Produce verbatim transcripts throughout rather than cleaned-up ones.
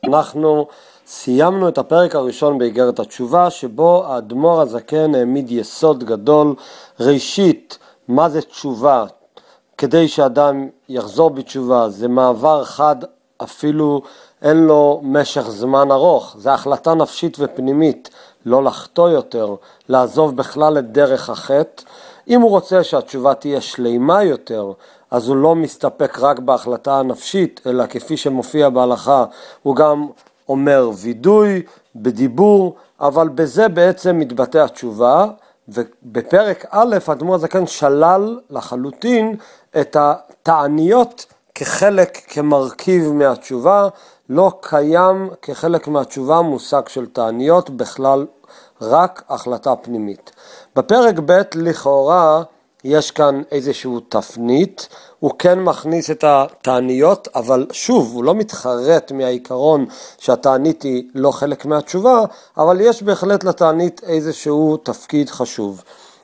אנחנו סיימנו את הפרק הראשון באיגרת התשובה, שבו האדמו"ר הזקן העמיד יסוד גדול. ראשית, מה זה תשובה? כדי שאדם יחזור בתשובה, זה מעבר חד, אפילו אין לו משך זמן ארוך. זה החלטה נפשית ופנימית, לא לחטוא יותר, לעזוב בכלל את דרך החטא. אם הוא רוצה שהתשובה תהיה שלימה יותר, אז הוא לא מסתפק רק בהחלטה הנפשית, אלא כפי שמופיע בהלכה, הוא גם אומר וידוי, בדיבור, אבל בזה בעצם מתבטא התשובה. ובפרק א', האדמו"ר הזקן שלל לחלוטין את התעניות כחלק, כמרכיב מהתשובה. לא קיים כחלק מהתשובה מושג של תעניות, בכלל רק החלטה פנימית. בפרק ב' לכאורה יש כאן איזשהו תפנית, הוא כן מכניס את התעניות, אבל שוב, הוא לא מתחרט מהעיקרון שהתענית היא לא חלק מהתשובה, אבל יש בהחלט לתענית איזשהו תפקיד חשוב.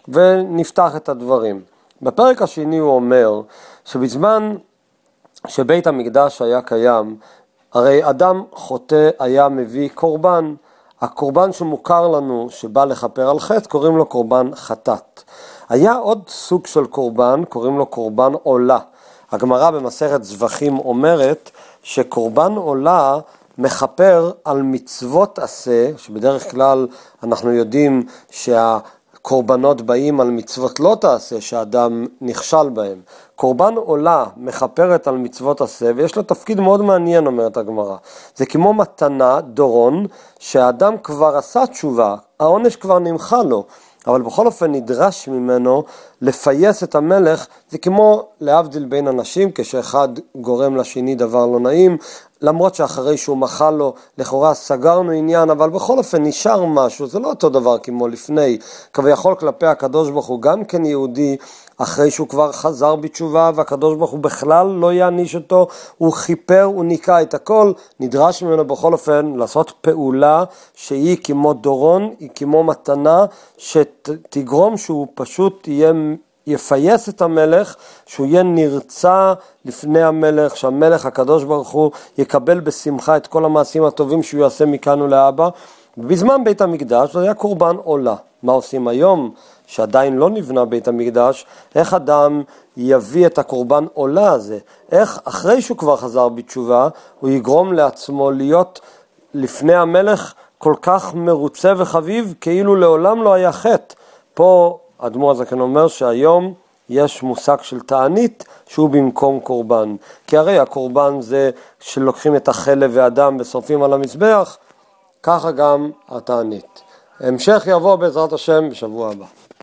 ונפתח את הדברים. בפרק השני הוא אומר שבזמן שבית המקדש היה קיים, הרי אדם חוטא היה מביא קורבן. הקורבן שמוכר לנו שבא לכפר על חטא קוראים לו קורבן חטאת. היה עוד סוג של קורבן, קוראים לו קורבן עולה. הגמרא במסכת זבחים אומרת שקורבן עולה מכפר על מצוות עשה, שבדרך כלל אנחנו יודעים שהקורבנות באים על מצוות לא תעשה, שהאדם נכשל בהם. קורבן עולה מכפרת על מצוות עשה, ויש לו תפקיד מאוד מעניין, אומרת הגמרא. זה כמו מתנה, דורון, שהאדם כבר עשה תשובה, העונש כבר נמחה לו, אבל בכל אופן נדרש ממנו לפייס את המלך. זה כמו להבדיל בין אנשים, כשאחד גורם לשני דבר לא נעים, למרות שאחרי שהוא מחל לו, לכאורה סגרנו עניין, אבל בכל אופן נשאר משהו. זה לא אותו דבר כמו לפני, כביכול כלפי הקדוש ברוך הוא, גם כן יהודי, אחרי שהוא כבר חזר בתשובה, והקדוש ברוך הוא בכלל לא יעניש אותו, הוא חיפר, הוא ניקה את הכל, נדרש ממנו בכל אופן לעשות פעולה שהיא כמו דורון, היא כמו מתנה, שתגרום שהוא פשוט יהיה, יפייס את המלך, שהוא יהיה נרצה לפני המלך, שהמלך הקדוש ברוך הוא יקבל בשמחה את כל המעשים הטובים שהוא יעשה מכאן ולהבא. בזמן בית המקדש זה היה קורבן עולה. מה עושים היום שעדיין לא נבנה בית המקדש? איך אדם יביא את הקורבן עולה הזה? איך אחרי שהוא כבר חזר בתשובה הוא יגרום לעצמו להיות לפני המלך כל כך מרוצה וחביב כאילו לעולם לא היה חטא? פה האדמו"ר הזקן אומר שהיום יש מושג של תענית שהוא במקום קורבן, כי הרי הקורבן זה שלוקחים את החלב והדם ושורפים על המזבח, ככה גם התענית. המשך יבוא בעזרת השם בשבוע הבא.